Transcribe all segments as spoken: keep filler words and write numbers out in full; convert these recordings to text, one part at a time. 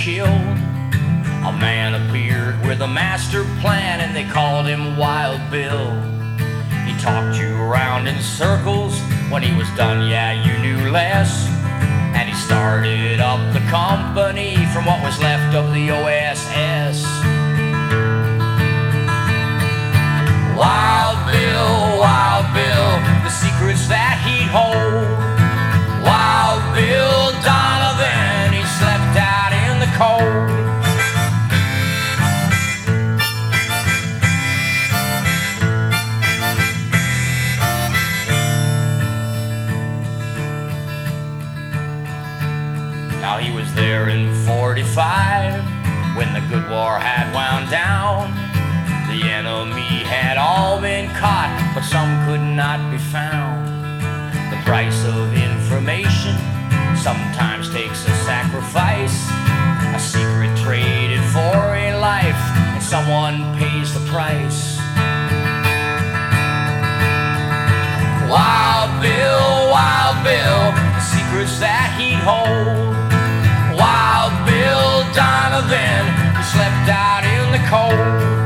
killed. A man appeared with a master plan and they called him Wild Bill. He talked you around in circles. When he was done, yeah, you knew less. And he started up the company from what was left of the O S S. Wild Bill, Wild Bill, the secrets that he'd hold. Wild Bill Donovan, he slept out in the cold. Now he was there in forty-five when the good war had wound down. The enemy had all been caught, but some could not be found. The price of information sometimes takes a sacrifice. A secret traded for a life, and someone pays the price. Wild Bill, Wild Bill, the secrets that he'd hold. Wild Bill Donovan, he slept out in the cold.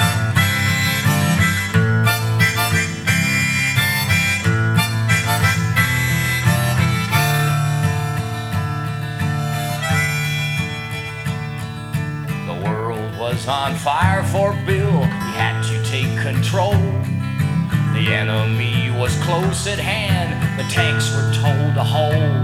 Was on fire for Bill, he had to take control. The enemy was close at hand, the tanks were told to hold.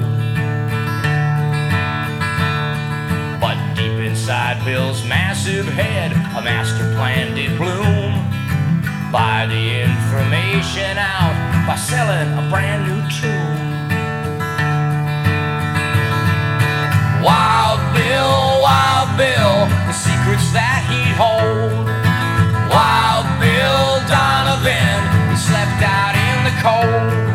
But deep inside Bill's massive head, a master plan did bloom. Buy the information out by selling a brand new tune. Wild Bill, Wild Bill, the secrets that he'd hold. Wild Bill Donovan, he slept out in the cold.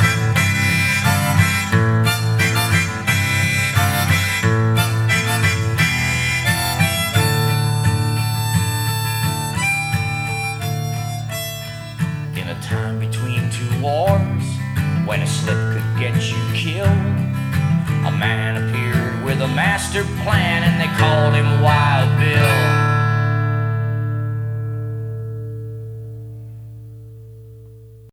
In a time between two wars, when a slip could get you killed, a man appeared with a master plan and they called him Wild Bill.